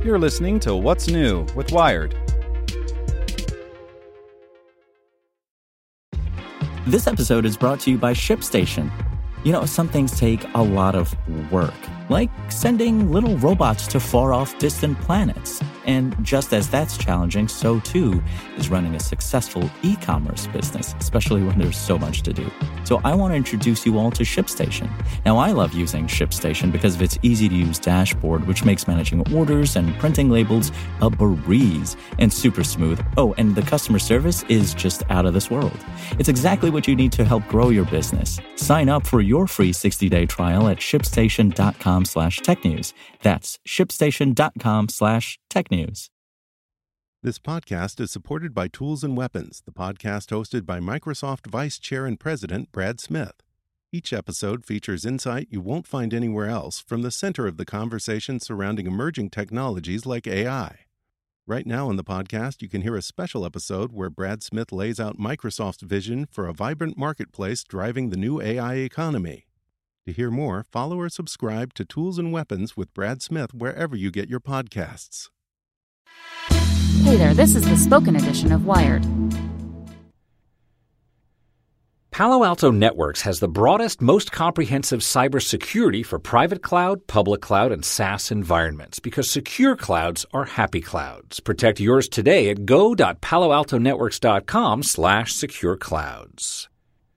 You're listening to What's New with Wired. This episode is brought to you by ShipStation. You know, some things take a lot of work, like sending little robots to far-off distant planets. And just as that's challenging, so too is running a successful e-commerce business, especially when there's so much to do. So I want to introduce you all to ShipStation. Now, I love using ShipStation because of its easy-to-use dashboard, which makes managing orders and printing labels a breeze and super smooth. Oh, and the customer service is just out of this world. It's exactly what you need to help grow your business. Sign up for your free 60-day trial at shipstation.com/technews. That's shipstation.com/technews. This podcast is supported by Tools and Weapons, the podcast hosted by Microsoft Vice Chair and President Brad Smith. Each episode features insight you won't find anywhere else from the center of the conversation surrounding emerging technologies like AI. Right now on the podcast, you can hear a special episode where Brad Smith lays out Microsoft's vision for a vibrant marketplace driving the new AI economy. To hear more, follow or subscribe to Tools and Weapons with Brad Smith wherever you get your podcasts. Hey there, this is the spoken edition of Wired. Palo Alto Networks has the broadest, most comprehensive cybersecurity for private cloud, public cloud, and SaaS environments because secure clouds are happy clouds. Protect yours today at go.paloaltonetworks.com/secure clouds.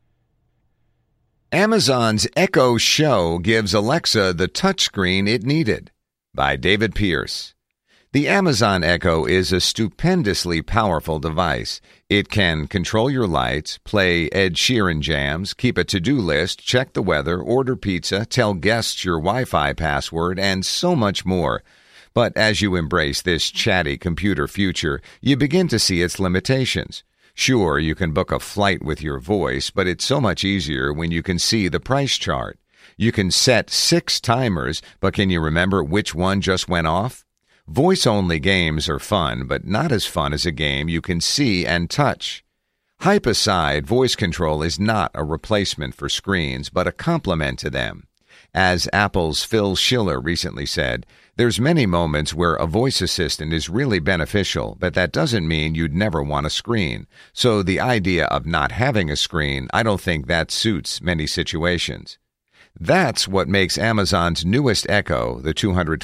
Amazon's Echo Show gives Alexa the touchscreen it needed, by David Pierce. The Amazon Echo is a stupendously powerful device. It can control your lights, play Ed Sheeran jams, keep a to-do list, check the weather, order pizza, tell guests your Wi-Fi password, and so much more. But as you embrace this chatty computer future, you begin to see its limitations. Sure, you can book a flight with your voice, but it's so much easier when you can see the price chart. You can set 6 timers, but can you remember which one just went off? Voice-only games are fun, but not as fun as a game you can see and touch. Hype aside, voice control is not a replacement for screens, but a complement to them. As Apple's Phil Schiller recently said, there's many moments where a voice assistant is really beneficial, but that doesn't mean you'd never want a screen. So the idea of not having a screen, I don't think that suits many situations. That's what makes Amazon's newest Echo, the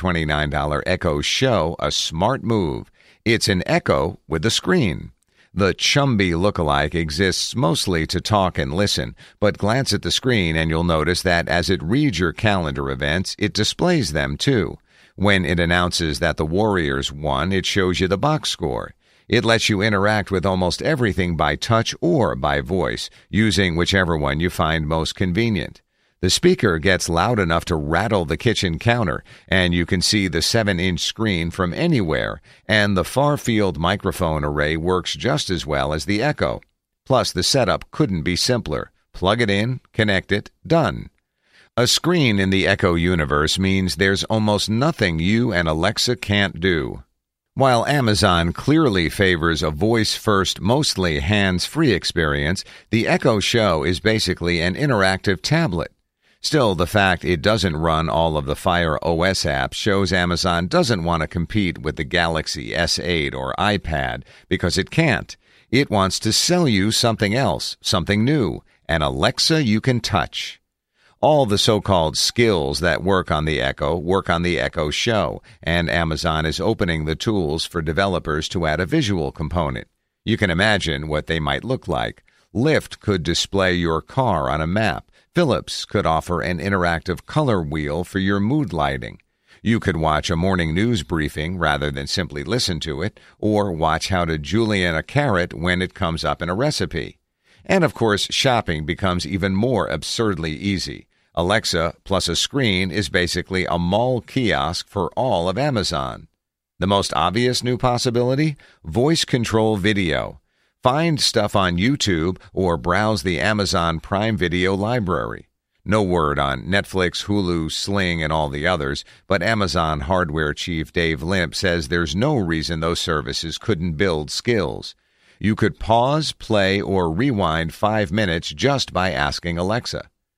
$229 Echo Show, a smart move. It's an Echo with a screen. The Chumby lookalike exists mostly to talk and listen, but glance at the screen and you'll notice that as it reads your calendar events, it displays them too. When it announces that the Warriors won, it shows you the box score. It lets you interact with almost everything by touch or by voice, using whichever one you find most convenient. The speaker gets loud enough to rattle the kitchen counter, and you can see the 7-inch screen from anywhere, and the far-field microphone array works just as well as the Echo. Plus, the setup couldn't be simpler. Plug it in, connect it, done. A screen in the Echo universe means there's almost nothing you and Alexa can't do. While Amazon clearly favors a voice-first, mostly hands-free experience, the Echo Show is basically an interactive tablet. Still, the fact it doesn't run all of the Fire OS apps shows Amazon doesn't want to compete with the Galaxy S8 or iPad because it can't. It wants to sell you something else, something new, an Alexa you can touch. All the so-called skills that work on the Echo Show, and Amazon is opening the tools for developers to add a visual component. You can imagine what they might look like. Lyft could display your car on a map. Philips could offer an interactive color wheel for your mood lighting. You could watch a morning news briefing rather than simply listen to it, or watch how to julienne a carrot when it comes up in a recipe. And of course, shopping becomes even more absurdly easy. Alexa plus a screen is basically a mall kiosk for all of Amazon. The most obvious new possibility? Voice control video. Find stuff on YouTube or browse the Amazon Prime Video library. No word on Netflix, Hulu, Sling, and all the others, but Amazon hardware chief Dave Limp says there's no reason those services couldn't build skills. You could pause, play, or rewind 5 minutes just by asking Alexa.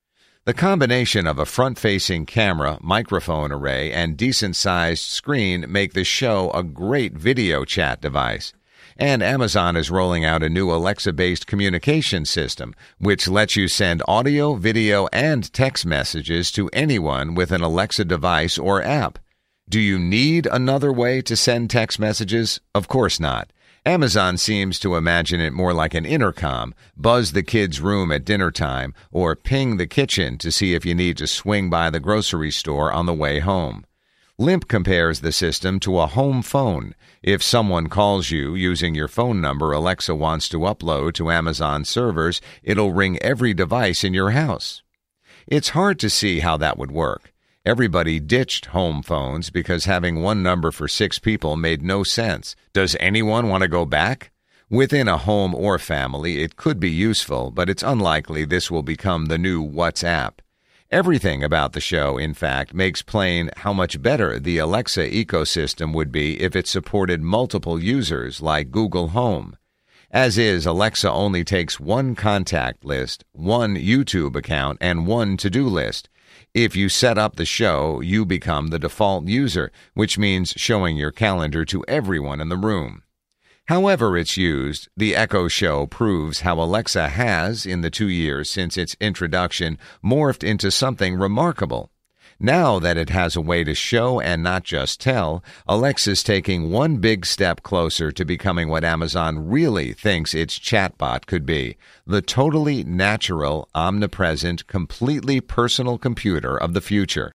The combination of a front-facing camera, microphone array, and decent-sized screen make the show a great video chat device. And Amazon is rolling out a new Alexa-based communication system, which lets you send audio, video, and text messages to anyone with an Alexa device or app. Do you need another way to send text messages? Of course not. Amazon seems to imagine it more like an intercom, buzz the kids' room at dinner time, or ping the kitchen to see if you need to swing by the grocery store on the way home. Limp compares the system to a home phone. If someone calls you using your phone number Alexa wants to upload to Amazon servers, it'll ring every device in your house. It's hard to see how that would work. Everybody ditched home phones because having one number for 6 people made no sense. Does anyone want to go back? Within a home or family, it could be useful, but it's unlikely this will become the new WhatsApp. Everything about the show, in fact, makes plain how much better the Alexa ecosystem would be if it supported multiple users like Google Home. As is, Alexa only takes one contact list, one YouTube account, and one to-do list. If you set up the show, you become the default user, which means showing your calendar to everyone in the room. However it's used, the Echo Show proves how Alexa has, in the 2 years since its introduction, morphed into something remarkable. Now that it has a way to show and not just tell, Alexa's taking one big step closer to becoming what Amazon really thinks its chatbot could be, the totally natural, omnipresent, completely personal computer of the future.